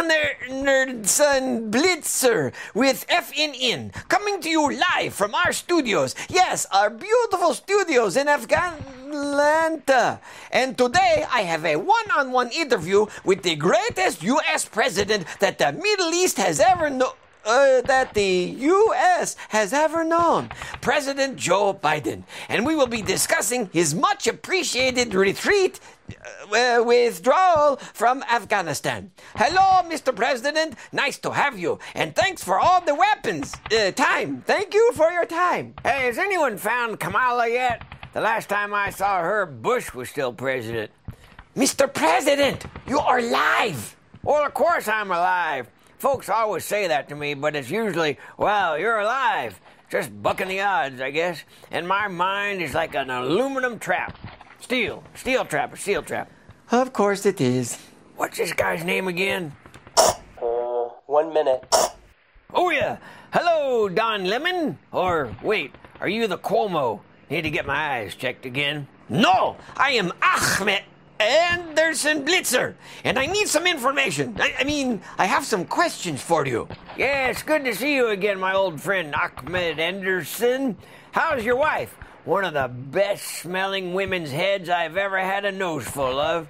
Wagnerson Blitzer with FNN, coming to you live from our studios. Yes, our beautiful studios in Atlanta. And today I have a one-on-one interview with the greatest U.S. president that the Middle East has ever known. That the U.S. has ever known, President Joe Biden. And we will be discussing his much appreciated withdrawal from Afghanistan. Hello, Mr. President. Nice to have you. And thanks for all the weapons. Time. Thank you for your time. Hey, has anyone found Kamala yet? The last time I saw her, Bush was still president. Mr. President, you are live. Well, of course I'm alive. Folks always say that to me, but it's usually, well, you're alive. Just bucking the odds, I guess. And my mind is like an aluminum trap. Steel trap. Of course it is. What's this guy's name again? 1 minute. Oh, yeah. Hello, Don Lemon. Or, wait, are you the Cuomo? Need to get my eyes checked again. No, I am Ahmed Anderson Blitzer, and I need some information. I have some questions for you. Yeah, it's good to see you again, my old friend Ahmed Anderson. How's your wife? One of the best-smelling women's heads I've ever had a nose full of.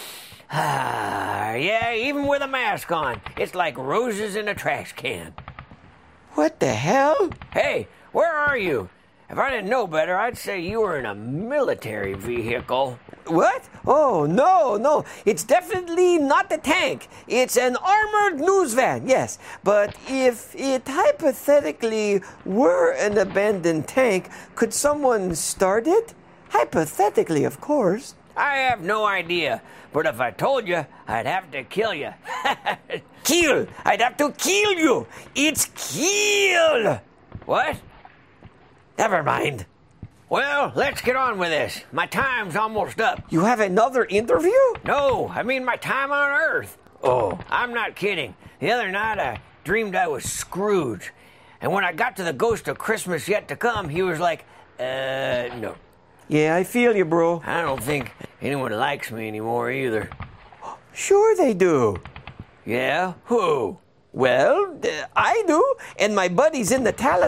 Yeah, even with a mask on. It's like roses in a trash can. What the hell? Hey, where are you? If I didn't know better, I'd say you were in a military vehicle. What? Oh, no. It's definitely not a tank. It's an armored news van, yes. But if it hypothetically were an abandoned tank, could someone start it? Hypothetically, of course. I have no idea. But if I told you, I'd have to kill you. Kill! I'd have to kill you! It's kill! What? Never mind. Well, let's get on with this. My time's almost up. You have another interview? No, I mean my time on Earth. Oh. I'm not kidding. The other night I dreamed I was Scrooge. And when I got to the ghost of Christmas yet to come, he was like, no. Yeah, I feel you, bro. I don't think anyone likes me anymore either. Sure they do. Yeah? Who? Well, I do. And my buddy's in the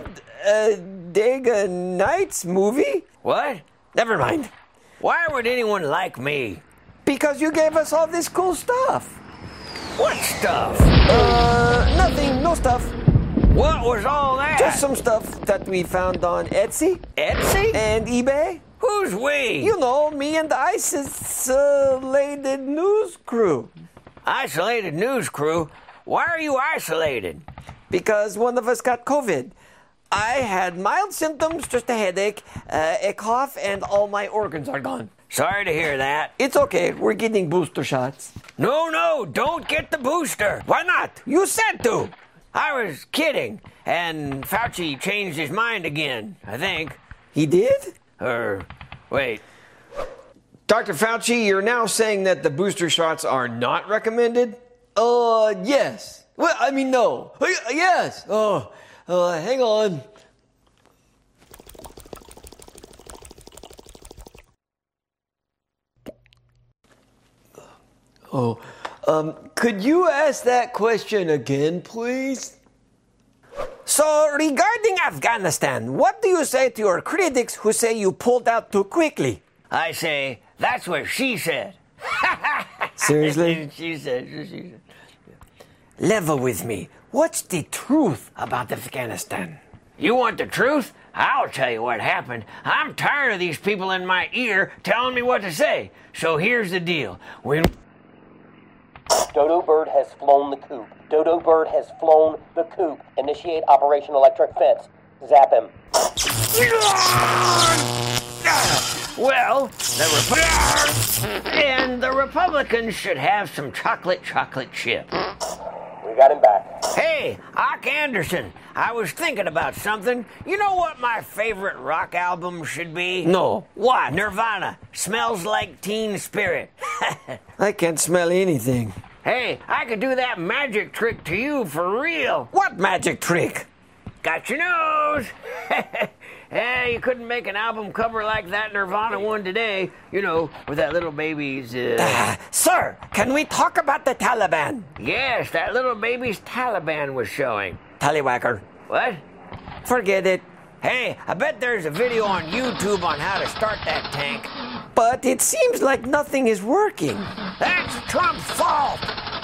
Talladega Nights movie. What? Never mind. Why would anyone like me? Because you gave us all this cool stuff. What stuff? Nothing. No stuff. What was all that? Just some stuff that we found on Etsy. Etsy? And eBay. Who's we? You know, me and the isolated news crew. Isolated news crew? Why are you isolated? Because one of us got COVID. I had mild symptoms, just a headache, a cough, and all my organs are gone. Sorry to hear that. It's okay. We're getting booster shots. No, don't get the booster. Why not? You said to. I was kidding. And Fauci changed his mind again, I think. He did? Wait. Dr. Fauci, you're now saying that the booster shots are not recommended? Yes. Well, no. Yes. Hang on. Could you ask that question again, please? So, regarding Afghanistan, what do you say to your critics who say you pulled out too quickly? I say, that's what she said. Seriously? She said. Level with me. What's the truth about Afghanistan? You want the truth? I'll tell you what happened. I'm tired of these people in my ear telling me what to say. So here's the deal. Dodo Bird has flown the coop. Dodo Bird has flown the coop. Initiate Operation Electric Fence. Zap him. Well, the Republicans should have some chocolate chip. We got him back. Hey, Ock Anderson, I was thinking about something. You know what my favorite rock album should be? No. What? Nirvana. Smells Like Teen Spirit. I can't smell anything. Hey, I could do that magic trick to you for real. What magic trick? Got your nose. You couldn't make an album cover like that Nirvana one today, you know, with that little baby's, Sir, can we talk about the Taliban? Yes, that little baby's Taliban was showing. Tallywhacker. What? Forget it. Hey, I bet there's a video on YouTube on how to start that tank. But it seems like nothing is working. That's Trump's fault!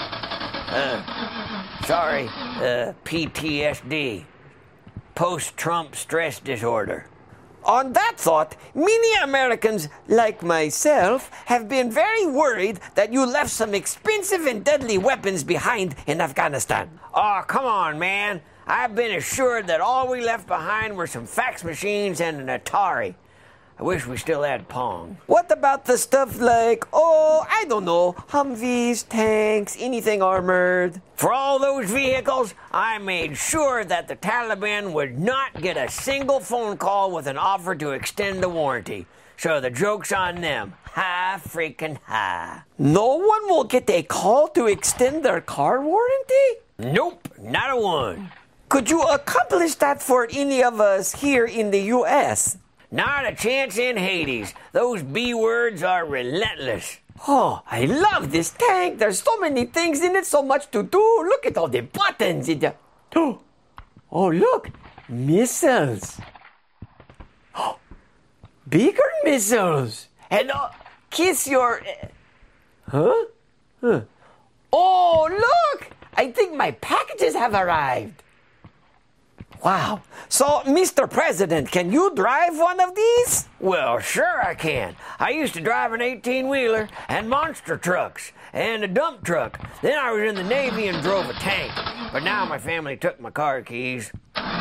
Sorry, PTSD. Post-Trump stress disorder. On that thought, many Americans, like myself, have been very worried that you left some expensive and deadly weapons behind in Afghanistan. Oh, come on, man. I've been assured that all we left behind were some fax machines and an Atari. I wish we still had Pong. What about the stuff like, I don't know, Humvees, tanks, anything armored? For all those vehicles, I made sure that the Taliban would not get a single phone call with an offer to extend the warranty. So the joke's on them. Ha freaking ha. No one will get a call to extend their car warranty? Nope, not a one. Could you accomplish that for any of us here in the U.S.? Not a chance in Hades. Those B words are relentless. Oh, I love this tank. There's so many things in it, so much to do. Look at all the buttons in there. Oh, look, missiles. Oh, bigger missiles. And kiss your... Huh? Oh, look! I think my packages have arrived. Wow. So, Mr. President, can you drive one of these? Well, sure I can. I used to drive an 18-wheeler and monster trucks and a dump truck. Then I was in the Navy and drove a tank. But now my family took my car keys.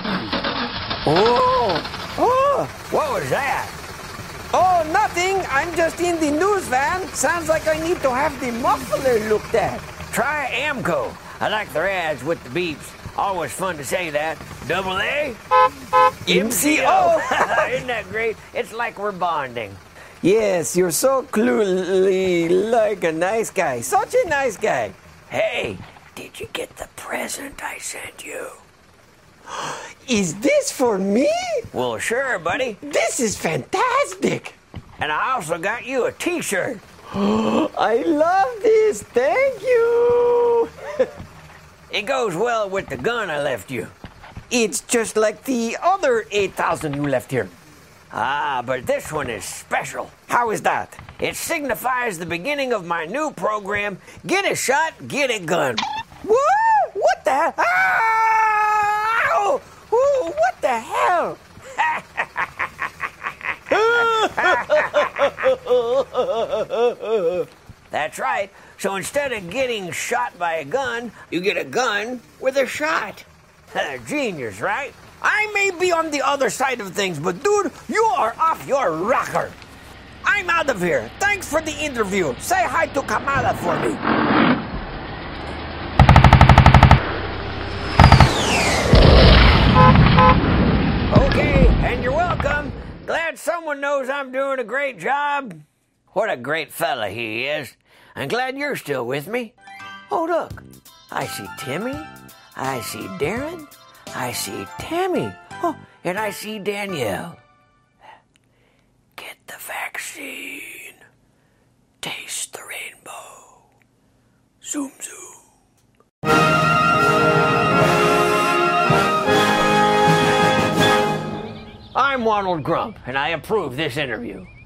Oh! What was that? Oh, nothing. I'm just in the news van. Sounds like I need to have the muffler looked at. Try Amco. I like their ads with the beeps. Always fun to say that. Double A? MCO. Isn't that great? It's like we're bonding. Yes, you're so clearly like a nice guy. Such a nice guy. Hey, did you get the present I sent you? Is this for me? Well, sure, buddy. This is fantastic. And I also got you a t-shirt. I love this. Thank you. It goes well with the gun I left you. It's just like the other 8,000 you left here. Ah, but this one is special. How is that? It signifies the beginning of my new program, Get a Shot, Get a Gun. What? What the? Ow! Ooh, what the hell? That's right. So instead of getting shot by a gun, you get a gun with a shot. Genius, right? I may be on the other side of things, but dude, you are off your rocker. I'm out of here. Thanks for the interview. Say hi to Kamala for me. Okay, and you're welcome. Glad someone knows I'm doing a great job. What a great fella he is. I'm glad you're still with me. Oh, look. I see Timmy. I see Darren. I see Tammy. Oh, and I see Danielle. Get the vaccine. Taste the rainbow. Zoom, zoom. I'm Ronald Grump, and I approve this interview.